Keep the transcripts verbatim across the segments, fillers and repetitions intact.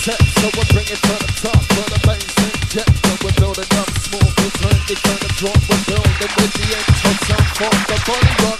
set, so we bring it to the top. For the bass inject, so we're building up smooth. We turn it, turn the drop, we're building with the intro sound for the body rock.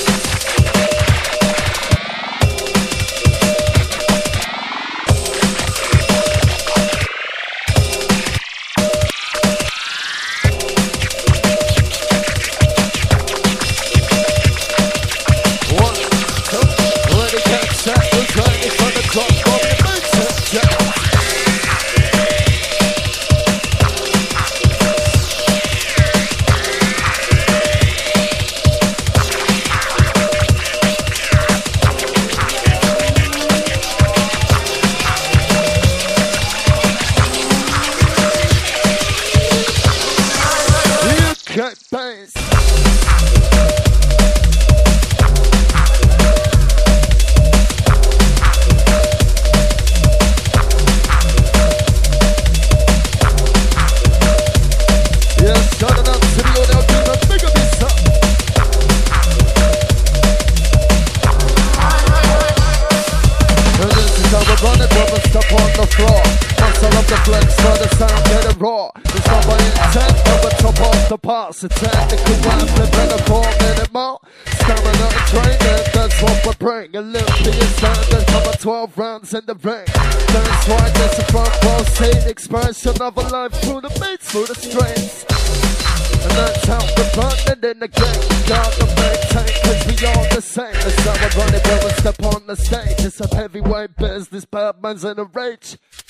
It's a technical rhyme, living a four minute more. Stamina and training, that's what we're bringing. Olympian standard, cover twelve rounds in the ring. That's why there's a front row seat. Expression of a life through the beats, through the streets. And that's how we're running in the game. We gotta maintain, cause we all the same. That's how we're running when we step on the stage. It's a heavyweight business, bad man's in a rage.